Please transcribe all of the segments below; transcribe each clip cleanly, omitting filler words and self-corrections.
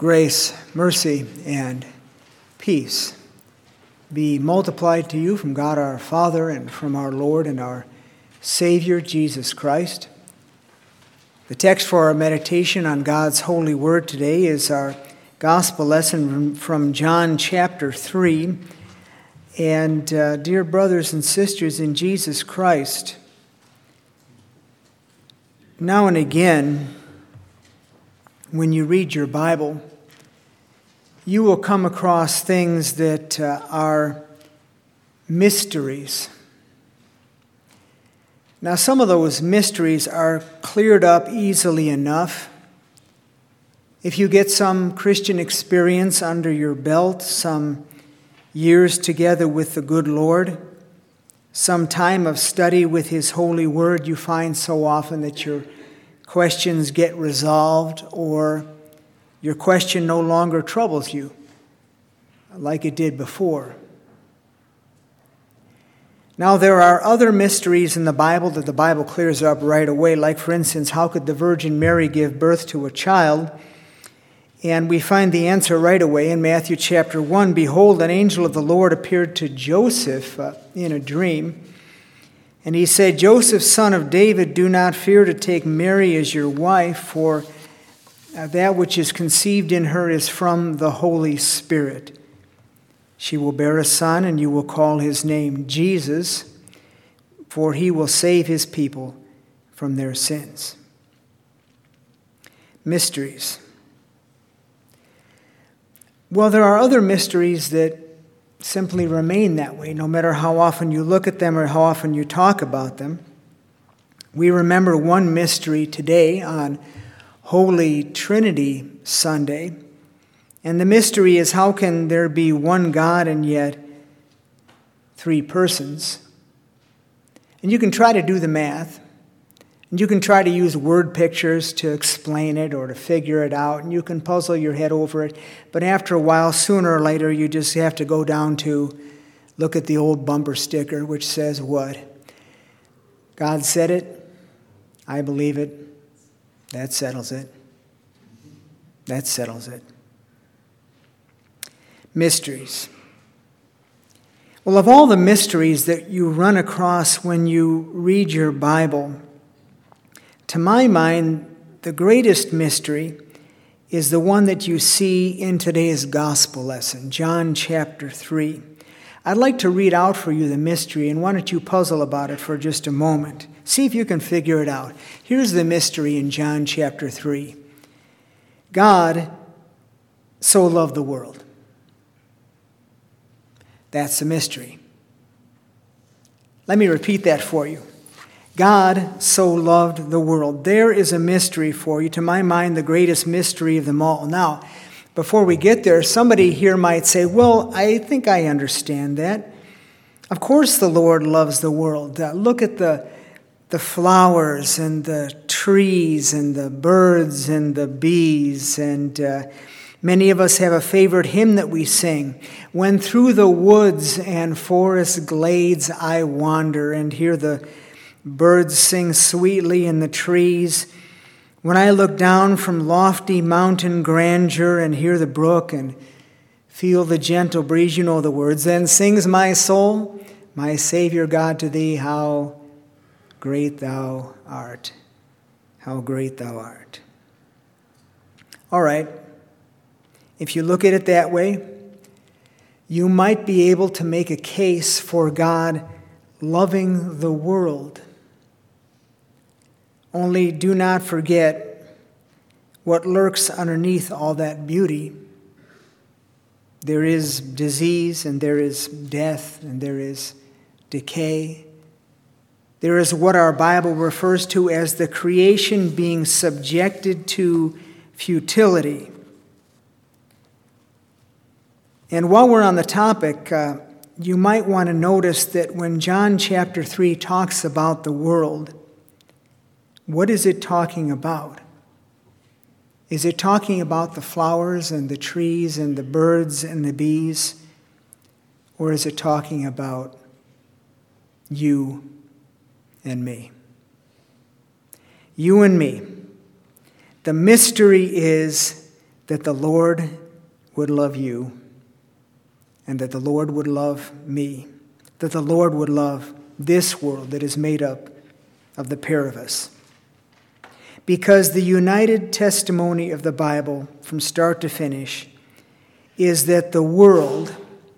Grace, mercy, and peace be multiplied to you from God our Father and from our Lord and our Savior, Jesus Christ. The text for our meditation on God's holy word today is our gospel lesson from John chapter 3. And dear brothers and sisters in Jesus Christ, now and again, when you read your Bible, you will come across things that are mysteries. Now, some of those mysteries are cleared up easily enough. If you get some Christian experience under your belt, some years together with the good Lord, some time of study with His holy word, you find so often that your questions get resolved, or your question no longer troubles you like it did before. Now, there are other mysteries in the Bible that the Bible clears up right away, like, for instance, how could the Virgin Mary give birth to a child? And we find the answer right away in Matthew chapter 1. Behold, an angel of the Lord appeared to Joseph in a dream. And he said, Joseph, son of David, do not fear to take Mary as your wife, for that which is conceived in her is from the Holy Spirit. She will bear a son, and you will call his name Jesus, for he will save his people from their sins. Mysteries. Well, there are other mysteries that simply remain that way, no matter how often you look at them or how often you talk about them. We remember one mystery today on Holy Trinity Sunday, and the mystery is, how can there be one God and yet three persons? And you can try to do the math, and you can try to use word pictures to explain it or to figure it out, and you can puzzle your head over it. But after a while, sooner or later, you just have to go down to look at the old bumper sticker, which says what? God said it. I believe it. That settles it. That settles it. Mysteries. Well, of all the mysteries that you run across when you read your Bible, to my mind, the greatest mystery is the one that you see in today's gospel lesson, John chapter 3. I'd like to read out for you the mystery, and why don't you puzzle about it for just a moment. See if you can figure it out. Here's the mystery in John chapter 3. God so loved the world. That's the mystery. Let me repeat that for you. God so loved the world. There is a mystery for you. To my mind, the greatest mystery of them all. Now, before we get there, somebody here might say, well, I think I understand that. Of course the Lord loves the world. Look at the flowers and the trees and the birds and the bees. And many of us have a favorite hymn that we sing. When through the woods and forest glades I wander and hear the birds sing sweetly in the trees. When I look down from lofty mountain grandeur and hear the brook and feel the gentle breeze, you know the words, then sings my soul, my Savior God, to thee, how great thou art. How great thou art. All right. If you look at it that way, you might be able to make a case for God loving the world. Only do not forget what lurks underneath all that beauty. There is disease, and there is death, and there is decay. There is what our Bible refers to as the creation being subjected to futility. And while we're on the topic, you might want to notice that when John chapter 3 talks about the world, what is it talking about? Is it talking about the flowers and the trees and the birds and the bees? Or is it talking about you and me? You and me. The mystery is that the Lord would love you, and that the Lord would love me, that the Lord would love this world that is made up of the pair of us. Because the united testimony of the Bible from start to finish is that the world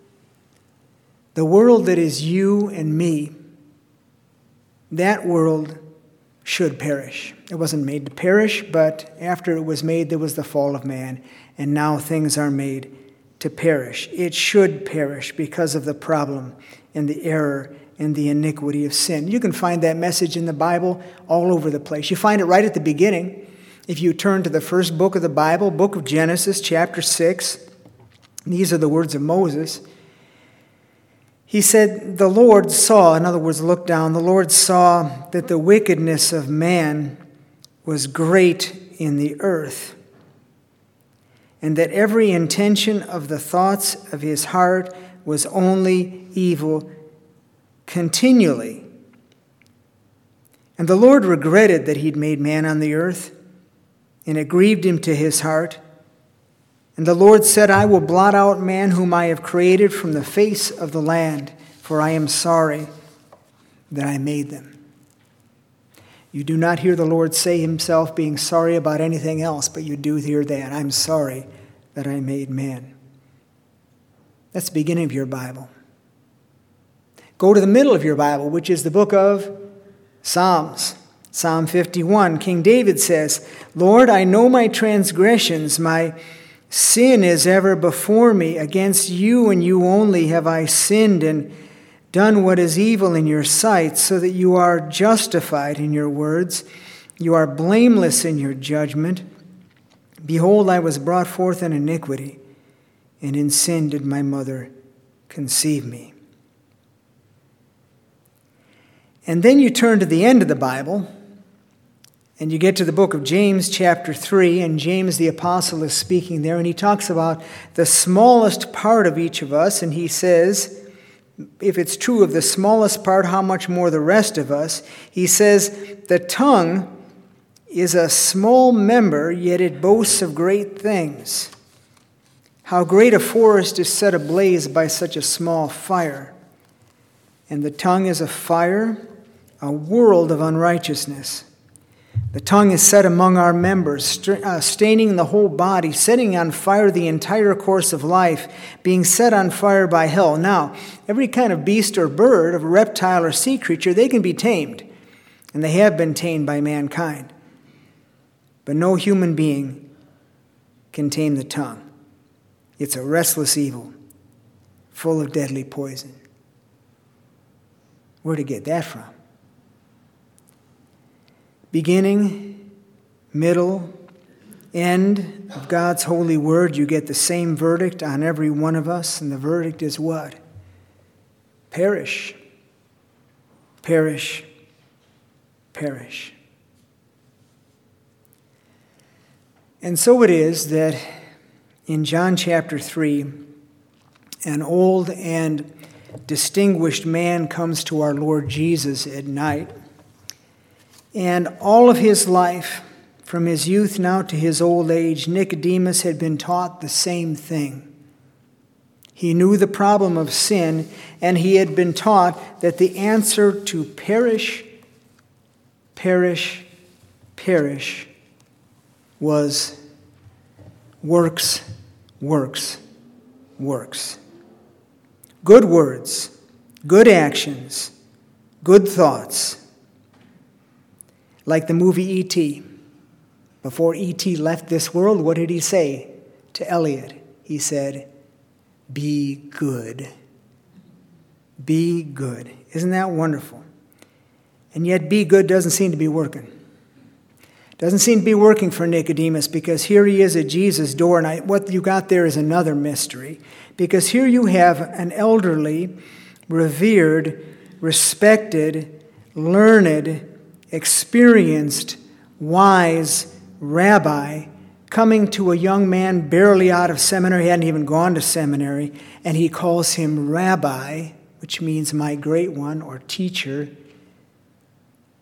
that is you and me, that world should perish. It wasn't made to perish, but after it was made, there was the fall of man, and now things are made to perish. It should perish because of the problem and the error and the iniquity of sin. You can find that message in the Bible all over the place. You find it right at the beginning. If you turn to the first book of the Bible, book of Genesis, chapter 6, these are the words of Moses. He said, the Lord saw, in other words, looked down, the Lord saw that the wickedness of man was great in the earth, and that every intention of the thoughts of his heart was only evil continually. And the Lord regretted that he'd made man on the earth, and it grieved him to his heart. And the Lord said, I will blot out man whom I have created from the face of the land, for I am sorry that I made them. You do not hear the Lord say himself being sorry about anything else, but you do hear that. I'm sorry that I made man. That's the beginning of your Bible. Go to the middle of your Bible, which is the book of Psalms. Psalm 51, King David says, Lord, I know my transgressions, my sin is ever before me. Against you and you only have I sinned and done what is evil in your sight, so that you are justified in your words. You are blameless in your judgment. Behold, I was brought forth in iniquity, and in sin did my mother conceive me. And then you turn to the end of the Bible, and you get to the book of James, chapter 3, and James the apostle is speaking there, and he talks about the smallest part of each of us, and he says, if it's true of the smallest part, how much more the rest of us? He says, the tongue is a small member, yet it boasts of great things. How great a forest is set ablaze by such a small fire. And the tongue is a fire, a world of unrighteousness. The tongue is set among our members, staining the whole body, setting on fire the entire course of life, being set on fire by hell. Now, every kind of beast or bird, of reptile or sea creature, they can be tamed, and they have been tamed by mankind. But no human being can tame the tongue. It's a restless evil, full of deadly poison. Where to get that from? Beginning, middle, end of God's holy word, you get the same verdict on every one of us, and the verdict is what? Perish. Perish. Perish. And so it is that in John chapter 3, an old and distinguished man comes to our Lord Jesus at night. And all of his life, from his youth now to his old age, Nicodemus had been taught the same thing. He knew the problem of sin, and he had been taught that the answer to perish, perish, perish was works, works, works. Good words, good actions, good thoughts. Like the movie E.T. Before E.T. left this world, what did he say to Elliot? He said, be good. Be good. Isn't that wonderful? And yet be good doesn't seem to be working. Doesn't seem to be working for Nicodemus, because here he is at Jesus' door, and what you got there is another mystery. Because here you have an elderly, revered, respected, learned, experienced, wise rabbi coming to a young man barely out of seminary, he hadn't even gone to seminary, and he calls him rabbi, which means my great one or teacher.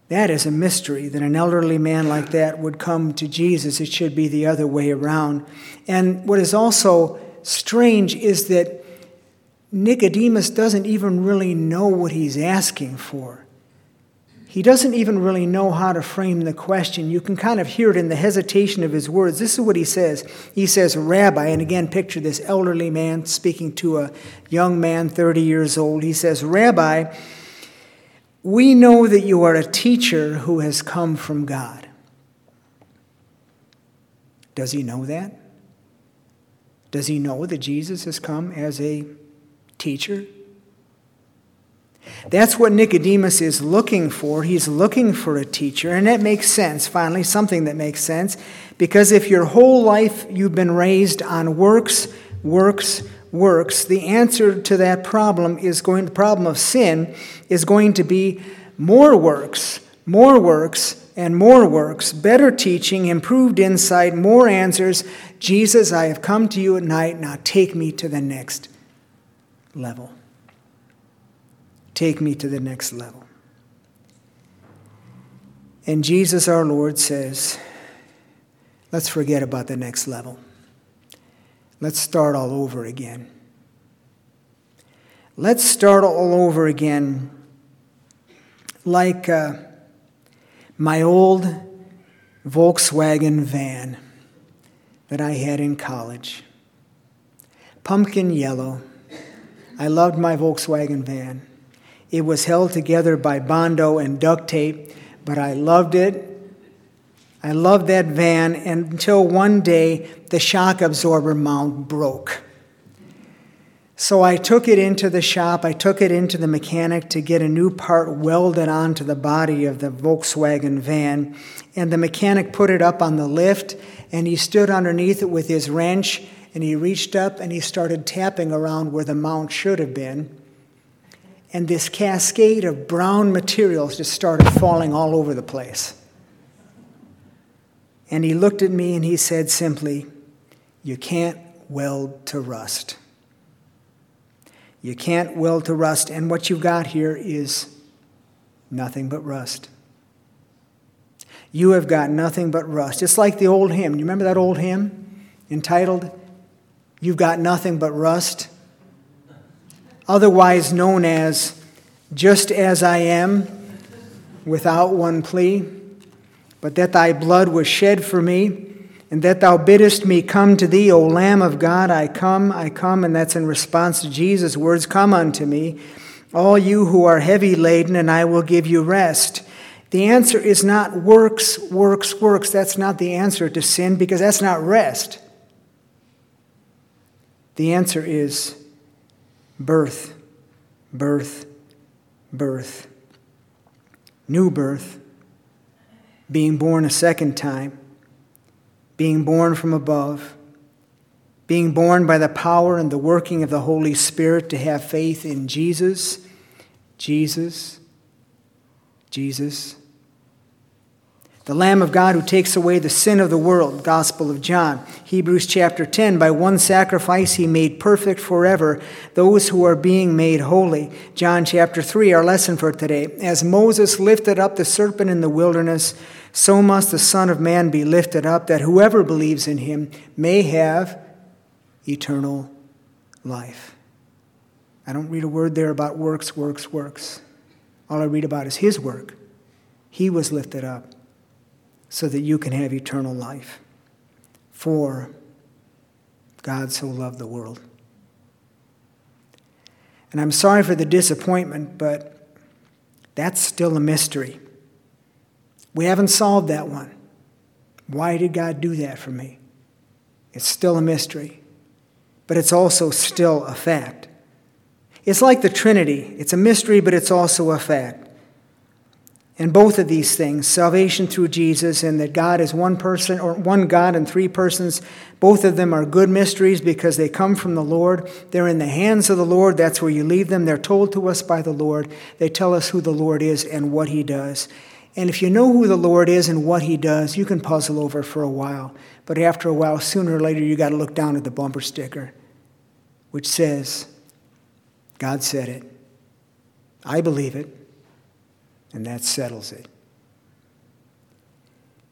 That is a mystery, that an elderly man like that would come to Jesus. It should be the other way around. And what is also strange is that Nicodemus doesn't even really know what he's asking for. He doesn't even really know how to frame the question. You can kind of hear it in the hesitation of his words. This is what he says. He says, Rabbi, and again, picture this elderly man speaking to a young man, 30 years old. He says, Rabbi, we know that you are a teacher who has come from God. Does he know that? Does he know that Jesus has come as a teacher? That's what Nicodemus is looking for. He's looking for a teacher, and that makes sense, finally, something that makes sense, because if your whole life you've been raised on works, the answer to that problem the problem of sin is going to be more works, and more works, better teaching, improved insight, more answers. Jesus, I have come to you at night, now take me to the next level. Take me to the next level. And Jesus, our Lord, says, let's forget about the next level. Let's start all over again. Let's start all over again like my old Volkswagen van that I had in college. Pumpkin yellow. I loved my Volkswagen van. It was held together by Bondo and duct tape, but I loved it. I loved that van until one day the shock absorber mount broke. So I took it into the shop. I took it into the mechanic to get a new part welded onto the body of the Volkswagen van. And the mechanic put it up on the lift, and he stood underneath it with his wrench, and he reached up and he started tapping around where the mount should have been. And this cascade of brown materials just started falling all over the place. And he looked at me and he said simply, you can't weld to rust. You can't weld to rust, and what you've got here is nothing but rust. You have got nothing but rust. It's like the old hymn. You remember that old hymn entitled, You've Got Nothing But Rust? Otherwise known as, Just As I Am, Without One Plea, but that thy blood was shed for me, and that thou biddest me come to thee, O Lamb of God, I come, and that's in response to Jesus' words, come unto me, all you who are heavy laden, and I will give you rest. The answer is not works. That's not the answer to sin, because that's not rest. The answer is birth. New birth. Being born a second time. Being born from above. Being born by the power and the working of the Holy Spirit to have faith in Jesus. The Lamb of God who takes away the sin of the world, Gospel of John. Hebrews chapter 10, by one sacrifice he made perfect forever those who are being made holy. John chapter 3, our lesson for today. As Moses lifted up the serpent in the wilderness, so must the Son of Man be lifted up, that whoever believes in him may have eternal life. I don't read a word there about works. All I read about is his work. He was lifted up so that you can have eternal life. For God so loved the world. And I'm sorry for the disappointment, but that's still a mystery. We haven't solved that one. Why did God do that for me? It's still a mystery, but it's also still a fact. It's like the Trinity. It's a mystery, but it's also a fact. And both of these things, salvation through Jesus and that God is one person, or one God in three persons, both of them are good mysteries because they come from the Lord. They're in the hands of the Lord. That's where you leave them. They're told to us by the Lord. They tell us who the Lord is and what he does. And if you know who the Lord is and what he does, you can puzzle over for a while. But after a while, sooner or later, you got to look down at the bumper sticker, which says, God said it. I believe it. And that settles it.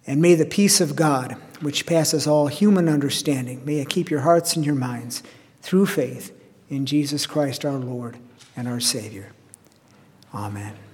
And may the peace of God, which passes all human understanding, may it keep your hearts and your minds through faith in Jesus Christ our Lord and our Savior. Amen.